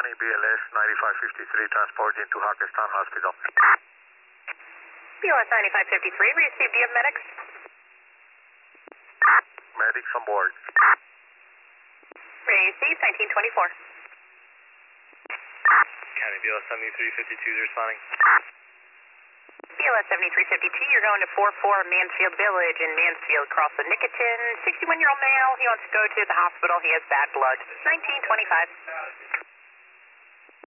responding BLS 9553, transporting to Hackettstown Hospital. BLS 9553, received. Do you have medics? Medics on board. Received, 1924. County BLS 7352 is responding. BLS 7352, you're going to 44 Mansfield Village in Mansfield, cross the Nicotin. 61-year-old male, he wants to go to the hospital. He has bad blood. 1925.